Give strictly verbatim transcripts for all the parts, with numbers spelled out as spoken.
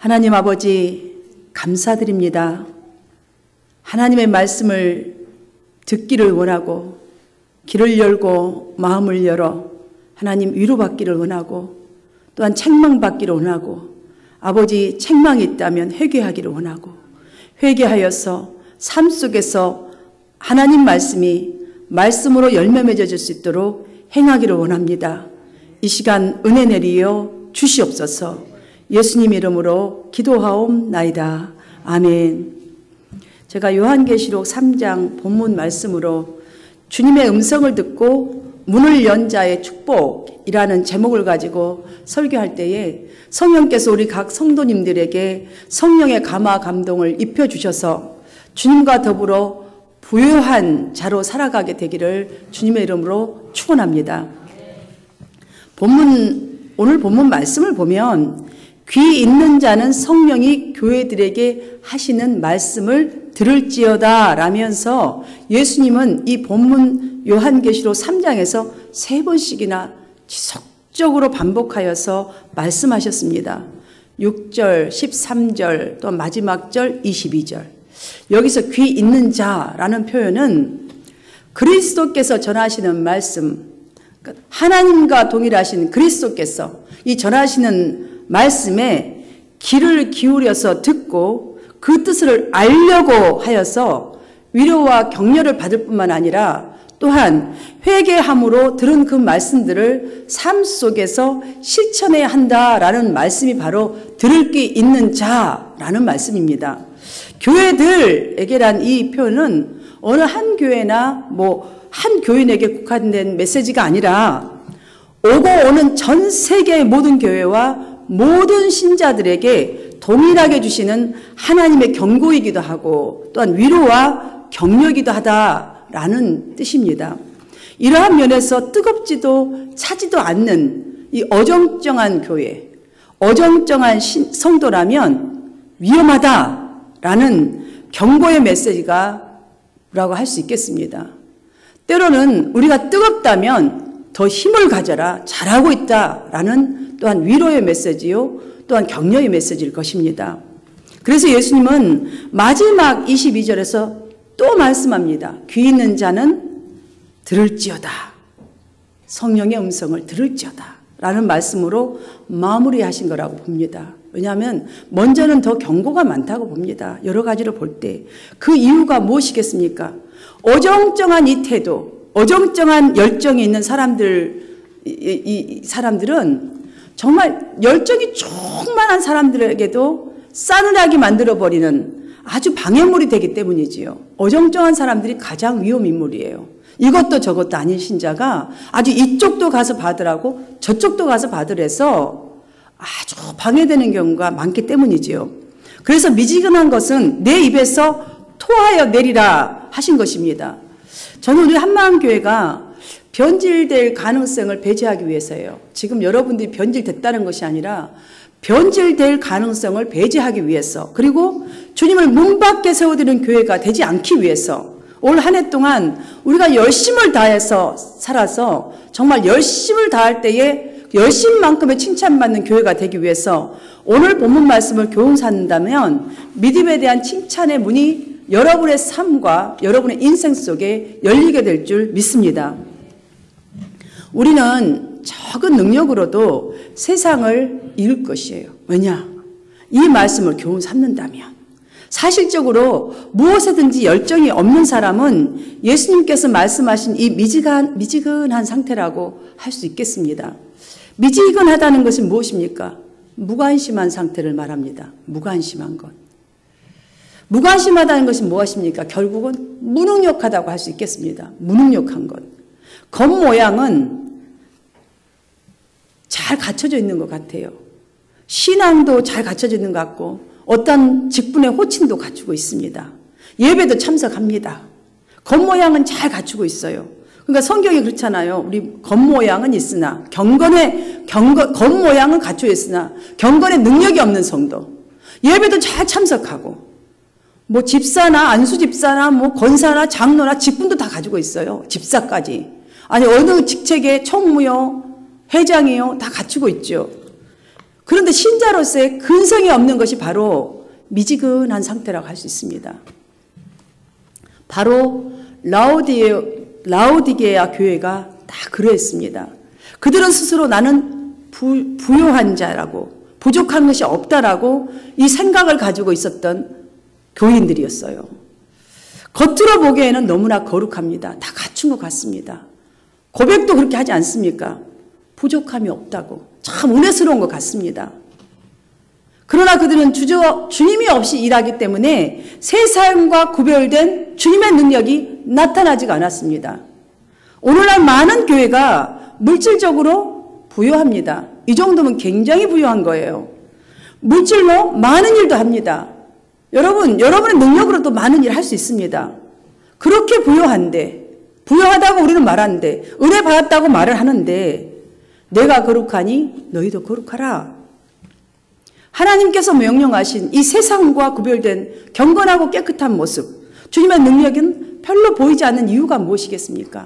하나님 아버지 감사드립니다. 하나님의 말씀을 듣기를 원하고 귀를 열고 마음을 열어 하나님 위로받기를 원하고 또한 책망받기를 원하고 아버지 책망이 있다면 회개하기를 원하고 회개하여서 삶 속에서 하나님 말씀이 말씀으로 열매 맺어질 수 있도록 행하기를 원합니다. 이 시간 은혜 내리어 주시옵소서. 예수님 이름으로 기도하옵나이다. 아멘. 제가 요한계시록 삼 장 본문 말씀으로 주님의 음성을 듣고 문을 연 자의 축복이라는 제목을 가지고 설교할 때에 성령께서 우리 각 성도님들에게 성령의 감화 감동을 입혀주셔서 주님과 더불어 부요한 자로 살아가게 되기를 주님의 이름으로 축원합니다. 본문, 오늘 본문 말씀을 보면 귀 있는 자는 성령이 교회들에게 하시는 말씀을 들을지어다 라면서 예수님은 이 본문 요한계시록 삼 장에서 세 번씩이나 지속적으로 반복하여서 말씀하셨습니다. 육 절, 십삼 절, 또 마지막 절, 이십이 절. 여기서 귀 있는 자라는 표현은 그리스도께서 전하시는 말씀, 하나님과 동일하신 그리스도께서 이 전하시는 말씀에 귀를 기울여서 듣고 그 뜻을 알려고 하여서 위로와 격려를 받을 뿐만 아니라 또한 회개함으로 들은 그 말씀들을 삶 속에서 실천해야 한다라는 말씀이 바로 들을 귀 있는 자라는 말씀입니다. 교회들에게란 이 표현은 어느 한 교회나 뭐 한 교인에게 국한된 메시지가 아니라 오고 오는 전 세계의 모든 교회와 모든 신자들에게 동일하게 주시는 하나님의 경고이기도 하고 또한 위로와 격려이기도 하다라는 뜻입니다. 이러한 면에서 뜨겁지도 차지도 않는 이 어정쩡한 교회, 어정쩡한 성도라면 위험하다라는 경고의 메시지가 라고 할 수 있겠습니다. 때로는 우리가 뜨겁다면 더 힘을 가져라, 잘하고 있다라는 또한 위로의 메시지요, 또한 격려의 메시지일 것입니다. 그래서 예수님은 마지막 이십이 절에서 또 말씀합니다. 귀 있는 자는 들을지어다. 성령의 음성을 들을지어다. 라는 말씀으로 마무리하신 거라고 봅니다. 왜냐하면 먼저는 더 경고가 많다고 봅니다. 여러 가지로 볼 때. 그 이유가 무엇이겠습니까? 어정쩡한 이 태도, 어정쩡한 열정이 있는 사람들, 이, 이 사람들은 정말 열정이 충만한 사람들에게도 싸늘하게 만들어버리는 아주 방해물이 되기 때문이지요. 어정쩡한 사람들이 가장 위험 인물이에요. 이것도 저것도 아닌 신자가 아주 이쪽도 가서 받으라고 저쪽도 가서 받으래서 아주 방해되는 경우가 많기 때문이지요. 그래서 미지근한 것은 내 입에서 토하여 내리라 하신 것입니다. 저는 우리 한마음교회가 변질될 가능성을 배제하기 위해서예요. 지금 여러분들이 변질됐다는 것이 아니라 변질될 가능성을 배제하기 위해서, 그리고 주님을 문 밖에 세워드리는 교회가 되지 않기 위해서 올 한 해 동안 우리가 열심을 다해서 살아서 정말 열심을 다할 때에 열심만큼의 칭찬받는 교회가 되기 위해서 오늘 본문 말씀을 교훈 삼는다면 믿음에 대한 칭찬의 문이 여러분의 삶과 여러분의 인생 속에 열리게 될 줄 믿습니다. 우리는 적은 능력으로도 세상을 이룰 것이에요. 왜냐? 이 말씀을 교훈 삼는다면. 사실적으로 무엇에든지 열정이 없는 사람은 예수님께서 말씀하신 이 미지근, 미지근한 상태라고 할 수 있겠습니다. 미지근하다는 것은 무엇입니까? 무관심한 상태를 말합니다. 무관심한 것. 무관심하다는 것이 무엇입니까? 결국은 무능력하다고 할 수 있겠습니다. 무능력한 것. 겉모양은 잘 갖춰져 있는 것 같아요. 신앙도 잘 갖춰져 있는 것 같고 어떤 직분의 호칭도 갖추고 있습니다. 예배도 참석합니다. 겉모양은 잘 갖추고 있어요. 그러니까 성경이 그렇잖아요. 우리 겉모양은 있으나 경건의 경건, 겉모양은 갖춰 있으나 경건의 능력이 없는 성도. 예배도 잘 참석하고 뭐 집사나 안수 집사나 뭐 권사나 장로나 직분도 다 가지고 있어요. 집사까지. 아니 어느 직책에 총무요, 회장이요 다 갖추고 있죠. 그런데 신자로서의 근성이 없는 것이 바로 미지근한 상태라고 할 수 있습니다. 바로 라오디게, 라오디게아 교회가 다 그러했습니다. 그들은 스스로 나는 부, 부요한 자라고, 부족한 것이 없다라고 이 생각을 가지고 있었던 교인들이었어요. 겉으로 보기에는 너무나 거룩합니다. 다 갖춘 것 같습니다. 고백도 그렇게 하지 않습니까? 부족함이 없다고. 참 은혜스러운 것 같습니다. 그러나 그들은 주저, 주님이 없이 일하기 때문에 세상과 구별된 주님의 능력이 나타나지가 않았습니다. 오늘날 많은 교회가 물질적으로 부유합니다. 이 정도면 굉장히 부유한 거예요. 물질로 많은 일도 합니다. 여러분, 여러분의 능력으로도 많은 일을 할 수 있습니다. 그렇게 부유한데, 부유하다고 우리는 말하는데, 은혜 받았다고 말을 하는데, 내가 거룩하니 너희도 거룩하라. 하나님께서 명령하신 이 세상과 구별된 경건하고 깨끗한 모습, 주님의 능력은 별로 보이지 않는 이유가 무엇이겠습니까?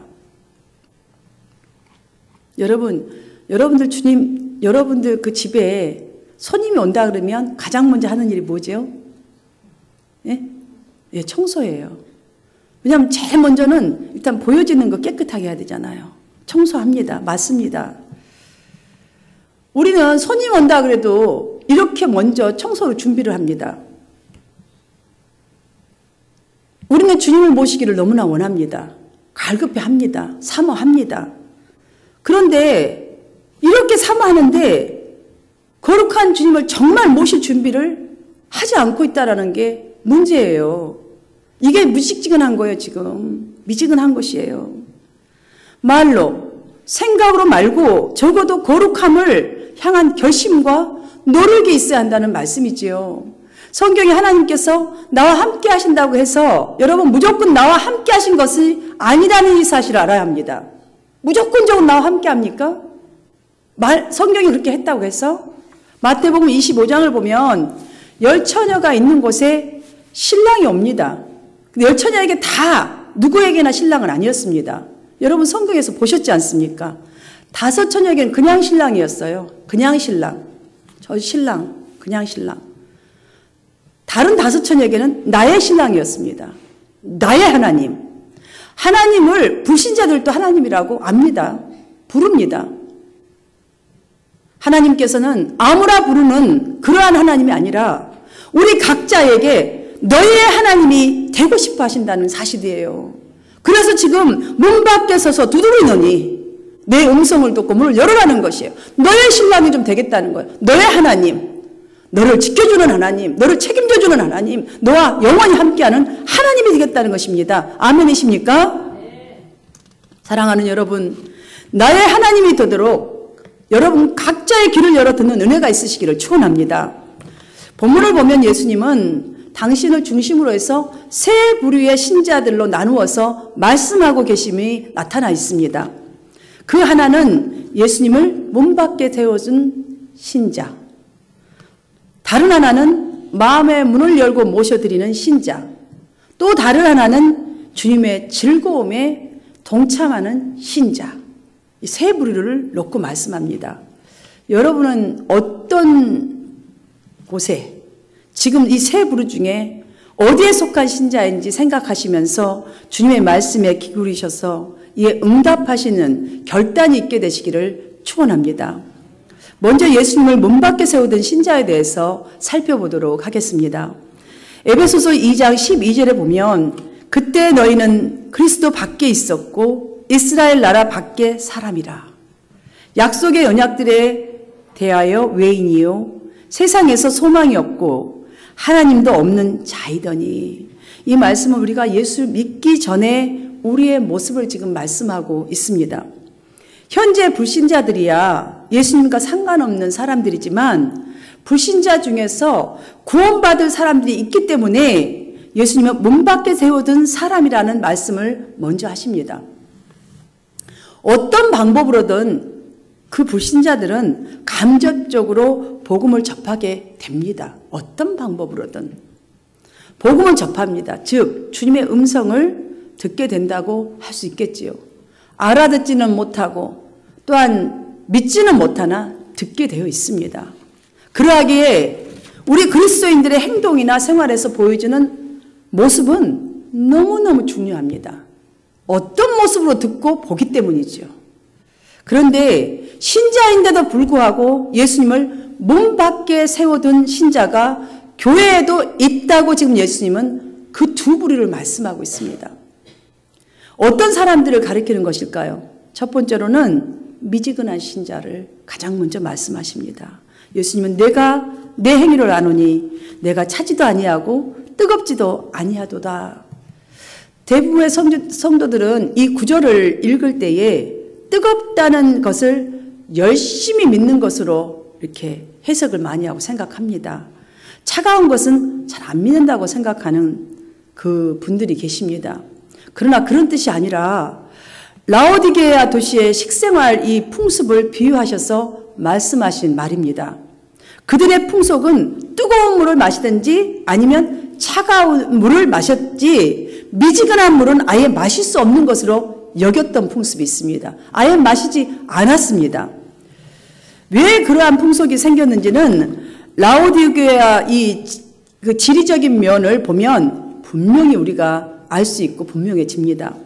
여러분, 여러분들 주님, 여러분들 그 집에 손님이 온다 그러면 가장 먼저 하는 일이 뭐죠? 예? 예, 청소예요. 왜냐하면 제일 먼저는 일단 보여지는 거 깨끗하게 해야 되잖아요. 청소합니다. 맞습니다. 우리는 손님 온다 그래도 이렇게 먼저 청소를 준비를 합니다. 우리는 주님을 모시기를 너무나 원합니다. 갈급해 합니다. 사모합니다. 그런데 이렇게 사모하는데 거룩한 주님을 정말 모실 준비를 하지 않고 있다는 게 문제예요. 이게 무지근한 거예요, 지금. 미지근한 것이에요. 말로, 생각으로 말고 적어도 거룩함을 향한 결심과 노력이 있어야 한다는 말씀이지요. 성경에 하나님께서 나와 함께 하신다고 해서 여러분 무조건 나와 함께 하신 것이 아니라는 이 사실을 알아야 합니다. 무조건적으로 나와 함께 합니까? 말, 성경이 그렇게 했다고 해서 마태복음 이십오 장을 보면 열 처녀가 있는 곳에 신랑이 옵니다. 근데 열 처녀에게 다 누구에게나 신랑은 아니었습니다. 여러분 성경에서 보셨지 않습니까? 다섯 처녀에게는 그냥 신랑이었어요. 그냥 신랑. 저 신랑, 그냥 신랑. 다른 다섯 처녀에게는 나의 신랑이었습니다. 나의 하나님. 하나님을 불신자들도 하나님이라고 압니다. 부릅니다. 하나님께서는 아무나 부르는 그러한 하나님이 아니라 우리 각자에게 너의 하나님이 되고 싶어 하신다는 사실이에요. 그래서 지금 문 밖에 서서 두드리느니 내 음성을 듣고 문을 열어라는 것이에요. 너의 신랑이 좀 되겠다는 거예요. 너의 하나님, 너를 지켜주는 하나님, 너를 책임져주는 하나님, 너와 영원히 함께하는 하나님이 되겠다는 것입니다. 아멘이십니까? 네. 사랑하는 여러분, 나의 하나님이 되도록 여러분 각자의 귀를 열어 듣는 은혜가 있으시기를 축원합니다. 본문을 보면 예수님은 당신을 중심으로 해서 세 부류의 신자들로 나누어서 말씀하고 계심이 나타나 있습니다. 그 하나는 예수님을 문 밖에 세워준 신자. 다른 하나는 마음의 문을 열고 모셔드리는 신자. 또 다른 하나는 주님의 즐거움에 동참하는 신자. 이 세 부류를 놓고 말씀합니다. 여러분은 어떤 곳에 지금 이 세 부류 중에 어디에 속한 신자인지 생각하시면서 주님의 말씀에 기울이셔서 이에 응답하시는 결단이 있게 되시기를 축원합니다. 먼저 예수님을 문 밖에 세우던 신자에 대해서 살펴보도록 하겠습니다. 에베소서 이 장 십이 절에 보면 그때 너희는 그리스도 밖에 있었고 이스라엘 나라 밖에 사람이라. 약속의 언약들에 대하여 외인이요 세상에서 소망이 없고 하나님도 없는 자이더니. 이 말씀은 우리가 예수 믿기 전에 우리의 모습을 지금 말씀하고 있습니다. 현재 불신자들이야 예수님과 상관없는 사람들이지만 불신자 중에서 구원받을 사람들이 있기 때문에 예수님은 문 밖에 세워둔 사람이라는 말씀을 먼저 하십니다. 어떤 방법으로든 그 불신자들은 간접적으로 복음을 접하게 됩니다. 어떤 방법으로든 복음을 접합니다. 즉 주님의 음성을 듣게 된다고 할 수 있겠지요. 알아듣지는 못하고 또한 믿지는 못하나 듣게 되어 있습니다. 그러하기에 우리 그리스도인들의 행동이나 생활에서 보여주는 모습은 너무너무 중요합니다. 어떤 모습으로 듣고 보기 때문이죠. 그런데 신자인데도 불구하고 예수님을 몸 밖에 세워둔 신자가 교회에도 있다고 지금 예수님은 그 두 부류를 말씀하고 있습니다. 어떤 사람들을 가리키는 것일까요? 첫 번째로는 미지근한 신자를 가장 먼저 말씀하십니다. 예수님은 내가 내 행위를 아노니 내가 차지도 아니하고 뜨겁지도 아니하도다. 대부분의 성도들은 이 구절을 읽을 때에 뜨겁다는 것을 열심히 믿는 것으로 이렇게 해석을 많이 하고 생각합니다. 차가운 것은 잘 안 믿는다고 생각하는 그 분들이 계십니다. 그러나 그런 뜻이 아니라 라오디게아 도시의 식생활 이 풍습을 비유하셔서 말씀하신 말입니다. 그들의 풍속은 뜨거운 물을 마시든지 아니면 차가운 물을 마셨지 미지근한 물은 아예 마실 수 없는 것으로 여겼던 풍습이 있습니다. 아예 마시지 않았습니다. 왜 그러한 풍속이 생겼는지는 라오디게아 이 그 지리적인 면을 보면 분명히 우리가 알 수 있고 분명해집니다.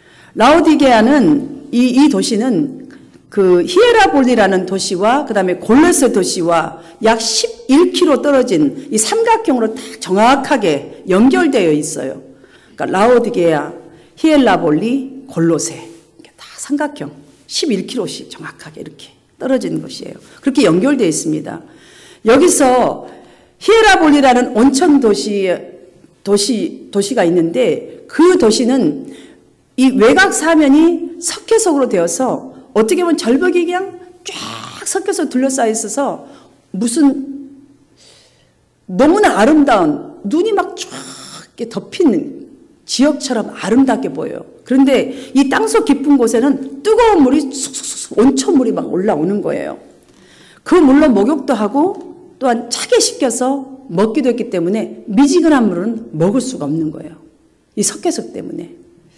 라오디게아는 이, 이 도시는 그 히에라볼리라는 도시와 그 다음에 골로새 도시와 약 십일 킬로미터 떨어진 이 삼각형으로 딱 정확하게 연결되어 있어요. 그러니까 라오디게아, 히엘라볼리, 골로새 다 삼각형 십일 킬로미터씩 정확하게 이렇게 떨어진 것이에요. 그렇게 연결되어 있습니다. 여기서 히에라볼리라는 온천 도시 도시 도시가 있는데 그 도시는 이 외곽 사면이 석회석으로 되어서 어떻게 보면 절벽이 그냥 쫙 석회석 둘러싸여 있어서 무슨 너무나 아름다운 눈이 막 쫙 덮인 지역처럼 아름답게 보여요. 그런데 이 땅속 깊은 곳에는 뜨거운 물이 쑥쑥쑥 온천물이 막 올라오는 거예요. 그 물로 목욕도 하고 또한 차게 식혀서 먹기도 했기 때문에 미지근한 물은 먹을 수가 없는 거예요. 이 석회석 때문에.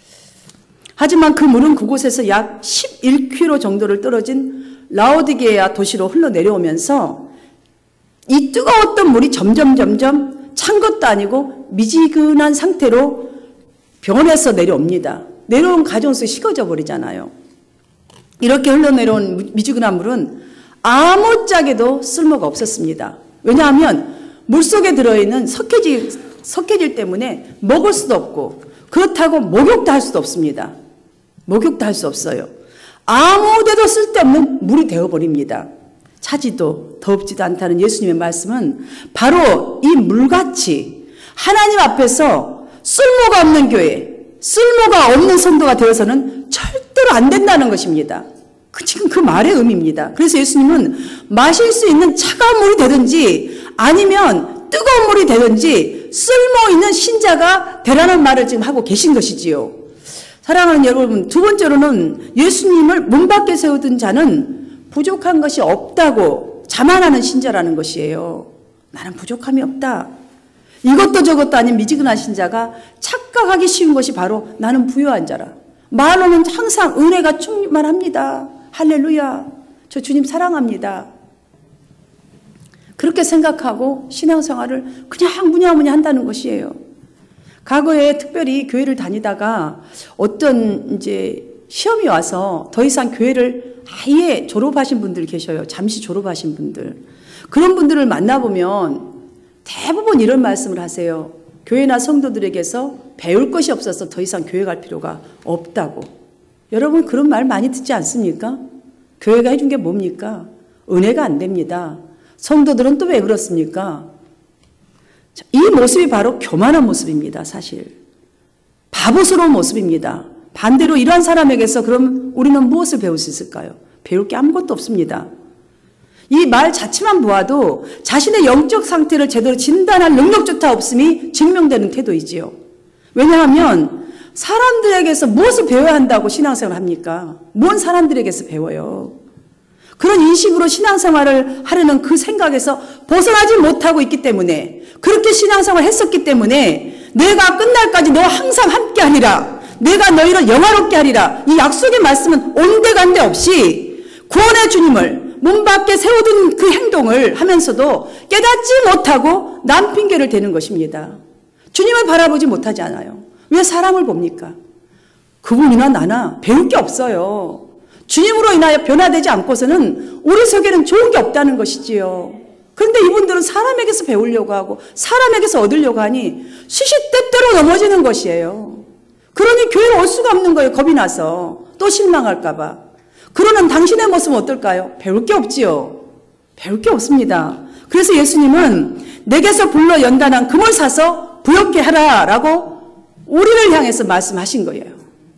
하지만 그 물은 그곳에서 약 십일 킬로미터 정도를 떨어진 라오디게아 도시로 흘러내려오면서 이 뜨거웠던 물이 점점 점점 찬 것도 아니고 미지근한 상태로 변해서 내려옵니다. 내려온 과정 속에 식어져 버리잖아요. 이렇게 흘러내려온 미지근한 물은 아무짝에도 쓸모가 없었습니다. 왜냐하면 물속에 들어있는 석회질, 석회질 때문에 먹을 수도 없고 그렇다고 목욕도 할 수도 없습니다. 목욕도 할 수 없어요. 아무 데도 쓸데없는 물이 되어버립니다. 차지도 더럽지도 않다는 예수님의 말씀은 바로 이 물같이 하나님 앞에서 쓸모가 없는 교회, 쓸모가 없는 성도가 되어서는 절대로 안 된다는 것입니다. 그 지금 그 말의 의미입니다. 그래서 예수님은 마실 수 있는 차가운 물이 되든지 아니면 뜨거운 물이 되든지 쓸모 있는 신자가 되라는 말을 지금 하고 계신 것이지요. 사랑하는 여러분, 두 번째로는 예수님을 문 밖에 세우던 자는 부족한 것이 없다고 자만하는 신자라는 것이에요. 나는 부족함이 없다. 이것도 저것도 아닌 미지근한 신자가 착각하기 쉬운 것이 바로 나는 부유한 자라. 말로는 항상 은혜가 충만합니다. 할렐루야. 저 주님 사랑합니다. 그렇게 생각하고 신앙생활을 그냥 무냐무냐 한다는 것이에요. 과거에 특별히 교회를 다니다가 어떤 이제 시험이 와서 더 이상 교회를 아예 졸업하신 분들 계셔요. 잠시 졸업하신 분들. 그런 분들을 만나보면 대부분 이런 말씀을 하세요. 교회나 성도들에게서 배울 것이 없어서 더 이상 교회 갈 필요가 없다고. 여러분 그런 말 많이 듣지 않습니까? 교회가 해준 게 뭡니까? 은혜가 안 됩니다. 성도들은 또 왜 그렇습니까? 이 모습이 바로 교만한 모습입니다. 사실. 바보스러운 모습입니다. 반대로 이러한 사람에게서 그럼 우리는 무엇을 배울 수 있을까요? 배울 게 아무것도 없습니다. 이 말 자체만 보아도 자신의 영적 상태를 제대로 진단할 능력조차 없음이 증명되는 태도이지요. 왜냐하면 사람들에게서 무엇을 배워야 한다고 신앙생활을 합니까? 뭔 사람들에게서 배워요? 그런 인식으로 신앙생활을 하려는 그 생각에서 벗어나지 못하고 있기 때문에 그렇게 신앙생활을 했었기 때문에 내가 끝날까지 너와 항상 함께하리라. 내가 너희를 영화롭게 하리라. 이 약속의 말씀은 온데간데 없이 구원의 주님을 문 밖에 세워둔 그 행동을 하면서도 깨닫지 못하고 남 핑계를 대는 것입니다. 주님을 바라보지 못하지 않아요. 왜 사람을 봅니까? 그분이나 나나 배울 게 없어요. 주님으로 인하여 변화되지 않고서는 우리 속에는 좋은 게 없다는 것이지요. 그런데 이분들은 사람에게서 배우려고 하고 사람에게서 얻으려고 하니 시시때때로 넘어지는 것이에요. 그러니 교회에 올 수가 없는 거예요. 겁이 나서. 또 실망할까 봐. 그러는 당신의 모습은 어떨까요? 배울 게 없지요. 배울 게 없습니다. 그래서 예수님은 내게서 불러 연단한 금을 사서 부엽게 하라라고 우리를 향해서 말씀하신 거예요.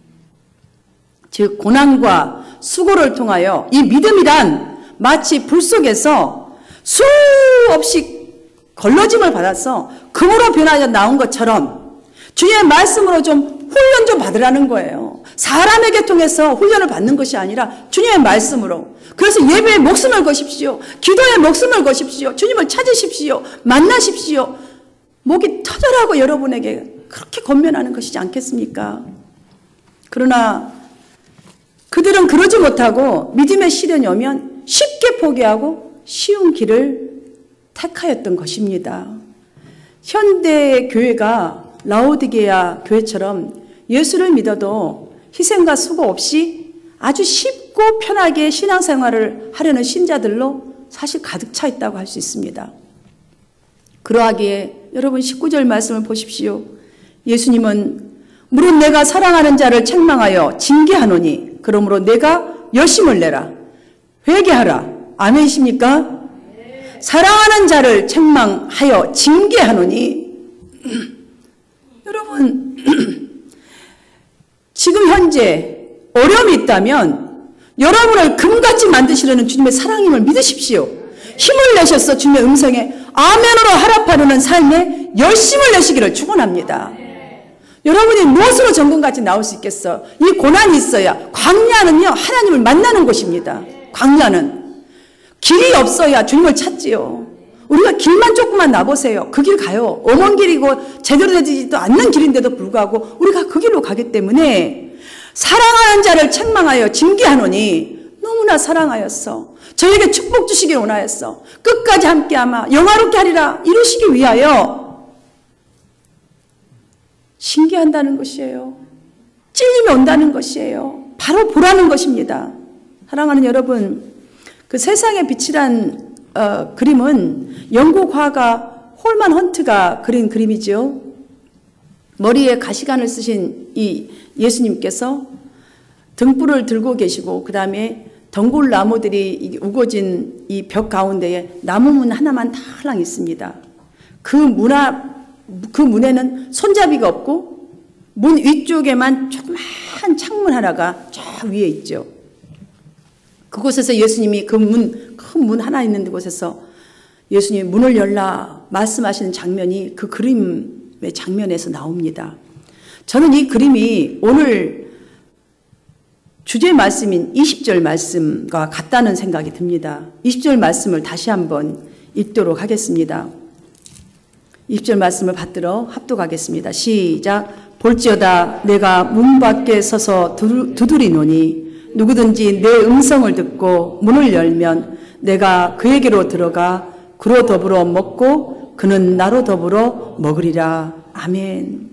즉 고난과 수고를 통하여 이 믿음이란 마치 불 속에서 수없이 걸러짐을 받아서 금으로 변하여 나온 것처럼 주님의 말씀으로 좀 훈련 좀 받으라는 거예요. 사람에게 통해서 훈련을 받는 것이 아니라 주님의 말씀으로. 그래서 예배에 목숨을 거십시오. 기도에 목숨을 거십시오. 주님을 찾으십시오. 만나십시오. 목이 터져라고 여러분에게 그렇게 권면하는 것이지 않겠습니까? 그러나 그들은 그러지 못하고 믿음의 시련이 오면 쉽게 포기하고 쉬운 길을 택하였던 것입니다. 현대의 교회가 라오디게아 교회처럼 예수를 믿어도 희생과 수고 없이 아주 쉽고 편하게 신앙생활을 하려는 신자들로 사실 가득 차 있다고 할 수 있습니다. 그러하기에 여러분 십구 절 말씀을 보십시오. 예수님은 무릇 내가 사랑하는 자를 책망하여 징계하노니 그러므로 내가 열심을 내라. 회개하라. 아멘이십니까? 네. 사랑하는 자를 책망하여 징계하노니 여러분 지금 현재 어려움이 있다면 여러분을 금같이 만드시려는 주님의 사랑임을 믿으십시오. 힘을 내셔서 주님의 음성에 아멘으로 하랍하려는 삶에 열심을 내시기를 축원합니다. 여러분이 무엇으로 정금같이 나올 수 있겠어? 이 고난이 있어야. 광야는요 하나님을 만나는 곳입니다. 광야는 길이 없어야 주님을 찾지요. 우리가 길만 조금만 나보세요. 그 길 가요. 엄한 길이고 제대로 되지도 않는 길인데도 불구하고 우리가 그 길로 가기 때문에 사랑하는 자를 책망하여 징계하노니 너무나 사랑하였어. 저에게 축복 주시길 원하였어. 끝까지 함께하마 영화롭게 하리라 이루시기 위하여 징계한다는 것이에요. 찔림이 온다는 것이에요. 바로 보라는 것입니다. 사랑하는 여러분, 그 세상의 빛이란 어, 그림은 영국 화가 홀만 헌트가 그린 그림이죠. 머리에 가시관을 쓰신 이 예수님께서 등불을 들고 계시고 그 다음에 덩굴 나무들이 우거진 이 벽 가운데에 나무문 하나만 달랑 있습니다. 그 문 앞, 그 문에는 손잡이가 없고 문 위쪽에만 조그만 창문 하나가 쫙 위에 있죠. 그곳에서 예수님이 그 문, 큰 문 하나 있는 곳에서 예수님이 문을 열라 말씀하시는 장면이 그 그림의 장면에서 나옵니다. 저는 이 그림이 오늘 주제 말씀인 이십 절 말씀과 같다는 생각이 듭니다. 이십 절 말씀을 다시 한번 읽도록 하겠습니다. 이십 절 말씀을 받들어 합독하겠습니다. 시작. 볼지어다 내가 문 밖에 서서 두드리노니 누구든지 내 음성을 듣고 문을 열면 내가 그에게로 들어가 그로 더불어 먹고 그는 나로 더불어 먹으리라. 아멘.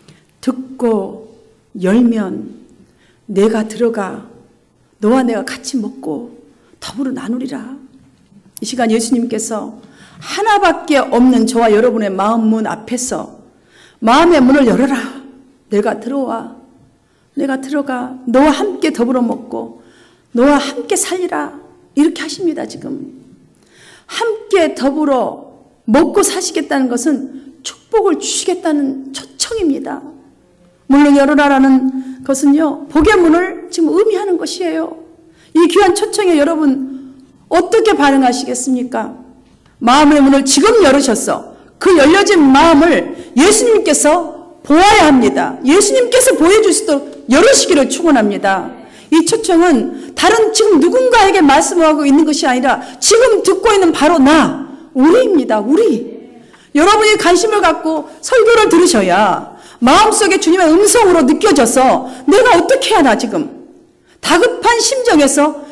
듣고 열면 내가 들어가 너와 내가 같이 먹고 더불어 나누리라. 이 시간 예수님께서 하나밖에 없는 저와 여러분의 마음 문 앞에서 마음의 문을 열어라. 내가 들어와. 내가 들어가 너와 함께 더불어 먹고 너와 함께 살리라. 이렇게 하십니다. 지금 함께 더불어 먹고 사시겠다는 것은 축복을 주시겠다는 초청입니다. 물론 열어라라는 것은요 복의 문을 지금 의미하는 것이에요. 이 귀한 초청에 여러분 어떻게 반응하시겠습니까? 마음의 문을 지금 열으셔서 그 열려진 마음을 예수님께서 보아야 합니다. 예수님께서 보여주시도록 열으시기를 축원합니다. 이 초청은 다른 지금 누군가에게 말씀하고 있는 것이 아니라 지금 듣고 있는 바로 나, 우리입니다. 우리. 여러분이 관심을 갖고 설교를 들으셔야 마음속에 주님의 음성으로 느껴져서 내가 어떻게 해야 하나 지금 다급한 심정에서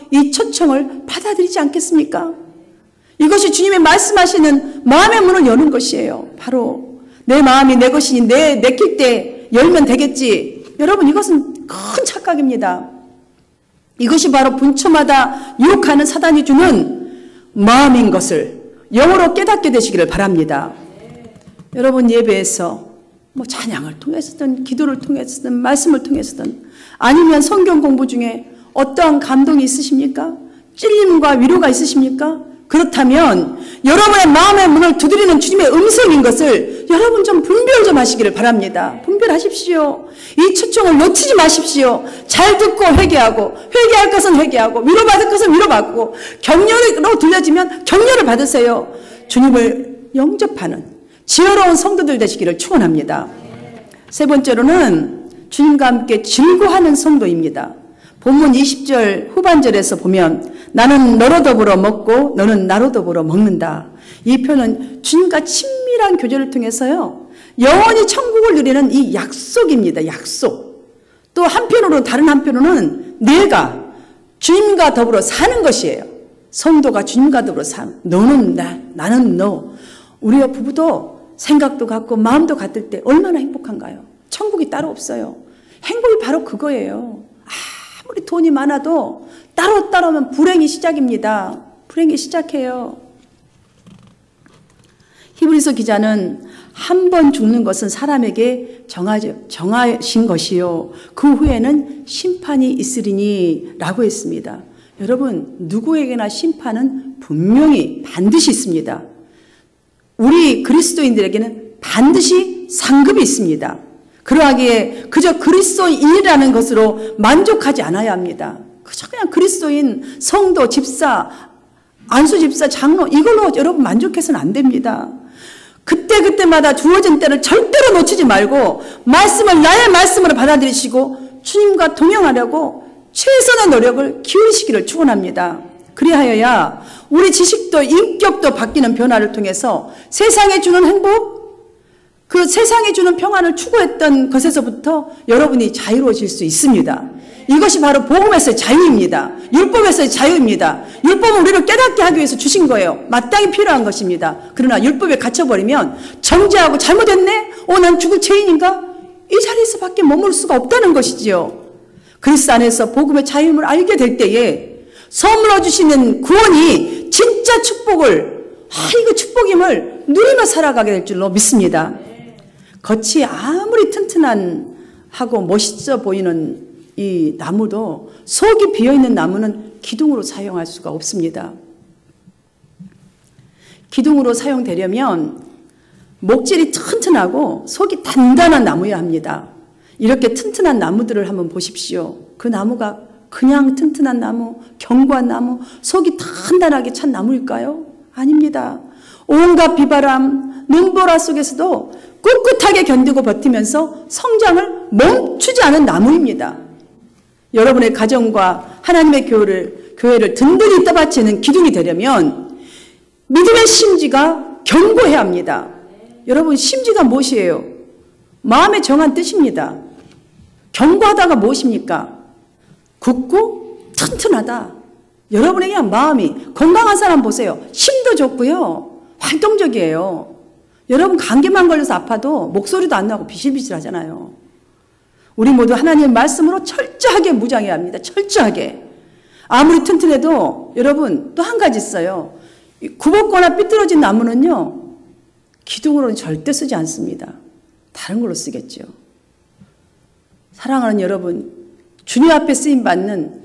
이 초청을 받아들이지 않겠습니까? 이것이 주님의 말씀하시는 마음의 문을 여는 것이에요. 바로 내 마음이 내 것이니 내 내킬 때 열면 되겠지. 여러분, 이것은 큰 착각입니다. 이것이 바로 분초마다 유혹하는 사단이 주는 마음인 것을 영으로 깨닫게 되시기를 바랍니다. 여러분, 예배에서 뭐 찬양을 통해서든 기도를 통해서든 말씀을 통해서든 아니면 성경 공부 중에 어떠한 감동이 있으십니까? 찔림과 위로가 있으십니까? 그렇다면 여러분의 마음의 문을 두드리는 주님의 음성인 것을 여러분 좀 분별 좀 하시기를 바랍니다. 분별하십시오. 이 초청을 놓치지 마십시오. 잘 듣고 회개하고, 회개할 것은 회개하고, 위로받을 것은 위로받고, 격려로 들려지면 격려를 받으세요. 주님을 영접하는 지혜로운 성도들 되시기를 축원합니다. 세 번째로는 주님과 함께 즐거워하는 성도입니다. 본문 이십 절 후반절에서 보면 나는 너로 더불어 먹고 너는 나로 더불어 먹는다. 이 표현은 주님과 친밀한 교제를 통해서요, 영원히 천국을 누리는 이 약속입니다. 약속. 또 한편으로는, 다른 한편으로는 내가 주님과 더불어 사는 것이에요. 성도가 주님과 더불어 사는, 너는 나, 나는 너. 우리와 부부도 생각도 같고 마음도 같을 때 얼마나 행복한가요? 천국이 따로 없어요. 행복이 바로 그거예요. 아무리 돈이 많아도 따로 따로면 불행이 시작입니다. 불행이 시작해요. 히브리서 기자는 한 번 죽는 것은 사람에게 정하지, 정하신 것이요 그 후에는 심판이 있으리니 라고 했습니다. 여러분, 누구에게나 심판은 분명히 반드시 있습니다. 우리 그리스도인들에게는 반드시 상급이 있습니다. 그러하기에 그저 그리스도인이라는 것으로 만족하지 않아야 합니다. 그저 그냥 그리스도인, 성도, 집사, 안수 집사, 장로 이걸로 여러분 만족해서는 안 됩니다. 그때그때마다 주어진 때를 절대로 놓치지 말고 말씀을 나의 말씀으로 받아들이시고 주님과 동행하려고 최선의 노력을 기울이시기를 축원합니다. 그리하여야 우리 지식도 인격도 바뀌는 변화를 통해서 세상에 주는 행복, 그 세상에 주는 평안을 추구했던 것에서부터 여러분이 자유로워질 수 있습니다. 이것이 바로 복음에서의 자유입니다. 율법에서의 자유입니다. 율법은 우리를 깨닫게 하기 위해서 주신 거예요. 마땅히 필요한 것입니다. 그러나 율법에 갇혀버리면 정죄하고 잘못했네? 어, 난 죽을 죄인인가? 이 자리에서 밖에 머물 수가 없다는 것이지요. 그리스도 안에서 복음의 자유임을 알게 될 때에 선물로 주시는 구원이 진짜 축복을, 아, 이거 축복임을 누리며 살아가게 될 줄로 믿습니다. 겉이 아무리 튼튼한 하고 멋있어 보이는 이 나무도 속이 비어있는 나무는 기둥으로 사용할 수가 없습니다. 기둥으로 사용되려면 목질이 튼튼하고 속이 단단한 나무여야 합니다. 이렇게 튼튼한 나무들을 한번 보십시오. 그 나무가 그냥 튼튼한 나무, 견고한 나무, 속이 단단하게 찬 나무일까요? 아닙니다. 온갖 비바람, 눈보라 속에서도 꿋꿋하게 견디고 버티면서 성장을 멈추지 않은 나무입니다. 여러분의 가정과 하나님의 교회를, 교회를 든든히 떠받치는 기둥이 되려면 믿음의 심지가 견고해야 합니다. 여러분, 심지가 무엇이에요? 마음에 정한 뜻입니다. 견고하다가 무엇입니까? 굳고 튼튼하다. 여러분의 그냥 마음이, 건강한 사람 보세요. 힘도 좋고요. 활동적이에요. 여러분, 감기만 걸려서 아파도 목소리도 안 나고 비실비실 하잖아요. 우리 모두 하나님의 말씀으로 철저하게 무장해야 합니다. 철저하게. 아무리 튼튼해도 여러분 또 한 가지 있어요. 굽었거나 삐뚤어진 나무는요, 기둥으로는 절대 쓰지 않습니다. 다른 걸로 쓰겠죠. 사랑하는 여러분, 주님 앞에 쓰임받는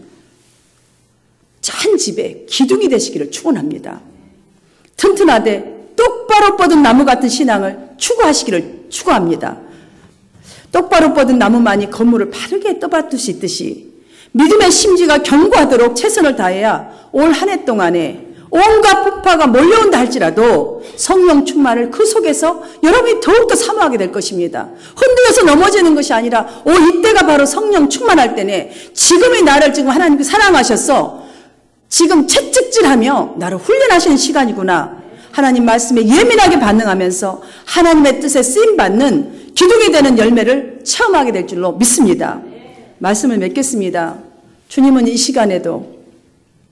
한 집에 기둥이 되시기를 축원합니다. 튼튼하되 똑바로 뻗은 나무 같은 신앙을 추구하시기를 축원합니다. 똑바로 뻗은 나무만이 건물을 바르게 떠받들 수 있듯이 믿음의 심지가 견고하도록 최선을 다해야 올 한 해 동안에 온갖 풍파가 몰려온다 할지라도 성령 충만을 그 속에서 여러분이 더욱더 사모하게 될 것입니다. 흔들려서 넘어지는 것이 아니라 오, 이때가 바로 성령 충만할 때네. 지금의 나를 지금 하나님께 사랑하셔서 지금 채찍질하며 나를 훈련하시는 시간이구나. 하나님 말씀에 예민하게 반응하면서 하나님의 뜻에 쓰임받는 기둥이 되는 열매를 체험하게 될 줄로 믿습니다. 말씀을 맺겠습니다. 주님은 이 시간에도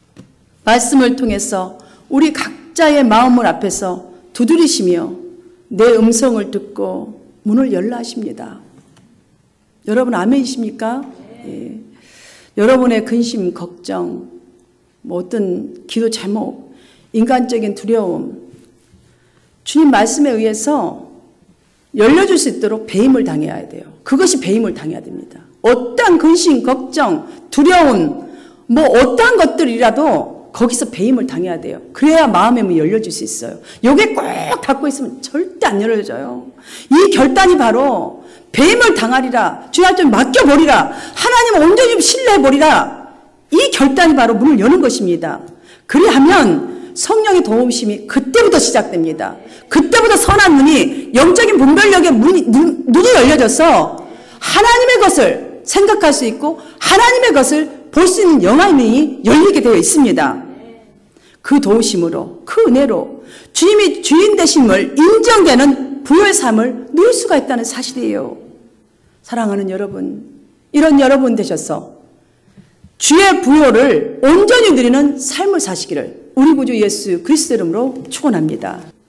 말씀을 통해서 우리 각자의 마음을 앞에서 두드리시며 내 음성을 듣고 문을 열라 하십니다. 여러분 아멘이십니까? 예. 여러분의 근심, 걱정, 뭐 어떤 기도 제목, 인간적인 두려움, 주님 말씀에 의해서 열려줄 수 있도록 배임을 당해야 돼요. 그것이 배임을 당해야 됩니다. 어떠한 근심, 걱정, 두려움, 뭐 어떠한 것들이라도 거기서 배임을 당해야 돼요. 그래야 마음의 문이 열려줄 수 있어요. 요게 꼭 닫고 있으면 절대 안 열려져요. 이 결단이 바로 배임을 당하리라, 주님 좀 맡겨버리라, 하나님을 온전히 신뢰해버리라, 이 결단이 바로 문을 여는 것입니다. 그리하면 성령의 도우심이 그때부터 시작됩니다. 그때부터 선한 눈이, 영적인 분별력의 문이, 눈, 눈이 열려져서 하나님의 것을 생각할 수 있고 하나님의 것을 볼 수 있는 영의 눈이 열리게 되어 있습니다. 그 도우심으로, 그 은혜로 주님이 주인 되심을 인정되는 부요의 삶을 누릴 수가 있다는 사실이에요. 사랑하는 여러분, 이런 여러분 되셔서 주의 부요를 온전히 누리는 삶을 사시기를 우리 구주 예수 그리스도 이름으로 축원합니다.